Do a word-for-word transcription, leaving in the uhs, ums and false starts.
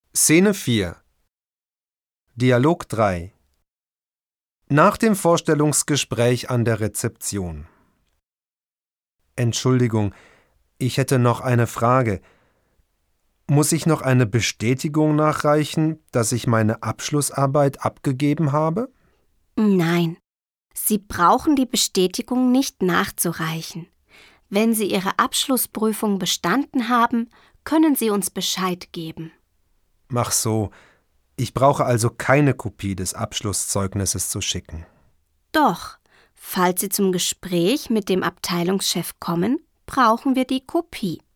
Szene vier. Dialog drei. Nach dem Vorstellungsgespräch an der Rezeption. Entschuldigung, ich hätte noch eine Frage. Muss ich noch eine Bestätigung nachreichen, dass ich meine Abschlussarbeit abgegeben habe? Nein, Sie brauchen die Bestätigung nicht nachzureichen. Wenn Sie Ihre Abschlussprüfung bestanden haben, können Sie uns Bescheid geben. Ach so, ich brauche also keine Kopie des Abschlusszeugnisses zu schicken. Doch, falls Sie zum Gespräch mit dem Abteilungschef kommen, brauchen wir die Kopie.